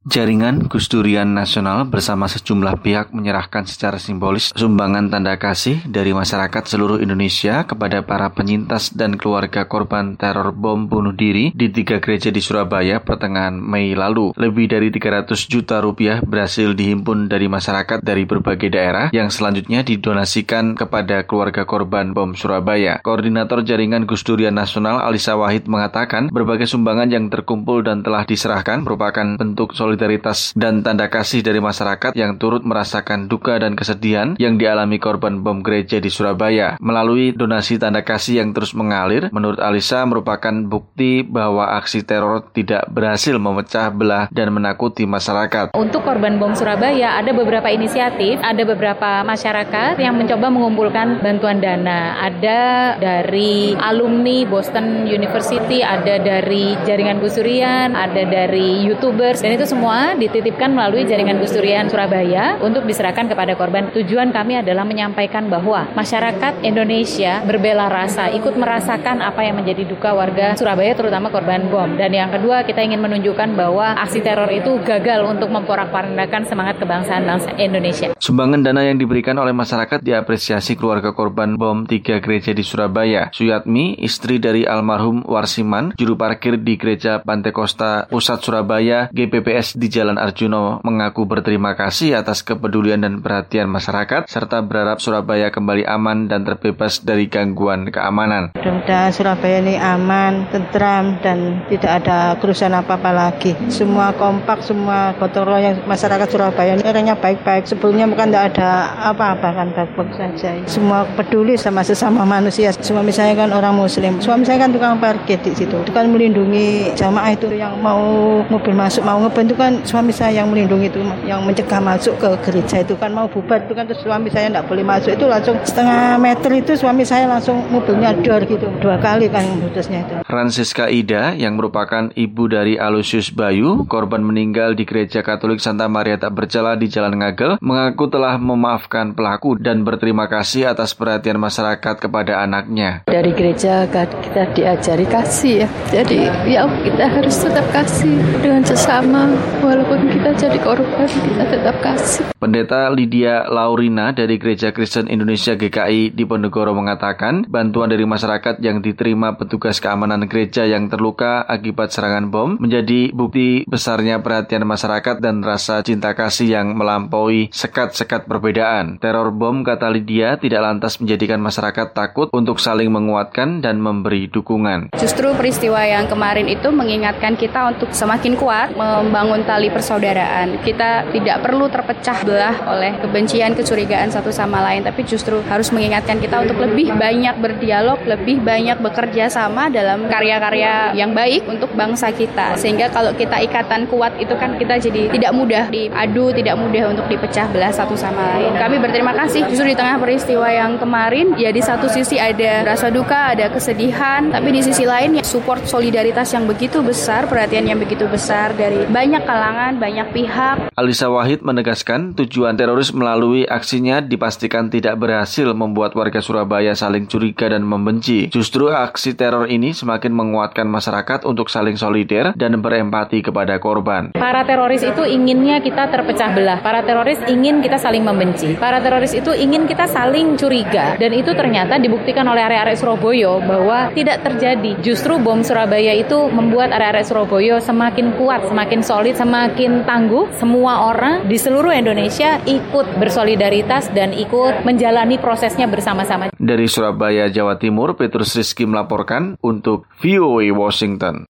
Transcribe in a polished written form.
Jaringan Gus Durian Nasional bersama sejumlah pihak menyerahkan secara simbolis sumbangan tanda kasih dari masyarakat seluruh Indonesia kepada para penyintas dan keluarga korban teror bom bunuh diri di 3 gereja di Surabaya pertengahan Mei lalu. Lebih dari 300 juta rupiah berhasil dihimpun dari masyarakat dari berbagai daerah yang selanjutnya didonasikan kepada keluarga korban bom Surabaya. Koordinator Jaringan Gus Durian Nasional Alisa Wahid mengatakan berbagai sumbangan yang terkumpul dan telah diserahkan merupakan bentuk solidaritas dan tanda kasih dari masyarakat yang turut merasakan duka dan kesedihan yang dialami korban bom gereja di Surabaya. Melalui donasi tanda kasih yang terus mengalir, menurut Alisa merupakan bukti bahwa aksi teror tidak berhasil memecah belah dan menakuti masyarakat. Untuk korban bom Surabaya ada beberapa inisiatif, ada beberapa masyarakat yang mencoba mengumpulkan bantuan dana. Ada dari alumni Boston University, ada dari Jaringan Gus Durian, ada dari YouTubers, dan itu semua dititipkan melalui Jaringan Gus Durian Surabaya untuk diserahkan kepada korban. Tujuan kami adalah menyampaikan bahwa masyarakat Indonesia berbela rasa, ikut merasakan apa yang menjadi duka warga Surabaya, terutama korban bom. Dan yang kedua, kita ingin menunjukkan bahwa aksi teror itu gagal untuk memporak-porandakan semangat kebangsaan bangsa Indonesia. Sumbangan dana yang diberikan oleh masyarakat diapresiasi keluarga korban bom 3 gereja di Surabaya. Suyatmi, istri dari almarhum Warsiman, juru parkir di Gereja Pantekosta Pusat Surabaya, GPPS di Jalan Arjuno, mengaku berterima kasih atas kepedulian dan perhatian masyarakat, serta berharap Surabaya kembali aman dan terbebas dari gangguan keamanan. Mudah-mudahan Surabaya ini aman, tentram, dan tidak ada kerusuhan apa-apa lagi. Semua kompak, semua gotong royong masyarakat Surabaya ini orangnya baik-baik. Sebelumnya bukan tidak ada apa-apa, kan baik-baik saja. Semua peduli sama sesama manusia. Suami saya kan orang Muslim. Suami saya kan tukang parkir di situ. Itu kan melindungi jamaah itu yang mau mobil masuk, mau ngeband itu kan suami saya yang melindungi itu, yang mencegah masuk ke gereja itu kan, mau bubar itu kan, terus suami saya tidak boleh masuk, itu langsung setengah meter itu suami saya langsung mobilnya dor gitu, 2 kali kan putusnya itu. Francisca Ida yang merupakan ibu dari Alusius Bayu, korban meninggal di Gereja Katolik Santa Maria Tak Bercela di Jalan Ngagel, mengaku telah memaafkan pelaku dan berterima kasih atas perhatian masyarakat kepada anaknya. Dari gereja kita diajari kasih ya, jadi ya kita harus tetap kasih dengan sesama. Walaupun kita jadi korban, kita tetap kasih. Pendeta Lydia Laurina dari Gereja Kristen Indonesia GKI di Ponegoro mengatakan, bantuan dari masyarakat yang diterima petugas keamanan gereja yang terluka akibat serangan bom menjadi bukti besarnya perhatian masyarakat dan rasa cinta kasih yang melampaui sekat-sekat perbedaan. Teror bom, kata Lydia, tidak lantas menjadikan masyarakat takut untuk saling menguatkan dan memberi dukungan. Justru peristiwa yang kemarin itu mengingatkan kita untuk semakin kuat membangun tali persaudaraan. Kita tidak perlu terpecah belah oleh kebencian, kecurigaan satu sama lain, tapi justru harus mengingatkan kita untuk lebih banyak berdialog, lebih banyak bekerja sama dalam karya-karya yang baik untuk bangsa kita. Sehingga kalau kita ikatan kuat itu kan kita jadi tidak mudah diadu, tidak mudah untuk dipecah belah satu sama lain. Kami berterima kasih justru di tengah peristiwa yang kemarin, ya di satu sisi ada rasa duka, ada kesedihan, tapi di sisi lain ya support solidaritas yang begitu besar, perhatian yang begitu besar dari banyak kalangan, banyak pihak. Alisa Wahid menegaskan tujuan teroris melalui aksinya dipastikan tidak berhasil membuat warga Surabaya saling curiga dan membenci. Justru aksi teror ini semakin menguatkan masyarakat untuk saling solider dan berempati kepada korban. Para teroris itu inginnya kita terpecah belah. Para teroris ingin kita saling membenci. Para teroris itu ingin kita saling curiga. Dan itu ternyata dibuktikan oleh arek-arek Surabaya bahwa tidak terjadi. Justru bom Surabaya itu membuat arek-arek Surabaya semakin kuat, semakin solid, semakin tangguh. Semua orang di seluruh Indonesia ikut bersolidaritas dan ikut menjalani prosesnya bersama-sama. Dari Surabaya, Jawa Timur, Petrus Rizky melaporkan untuk VOA Washington.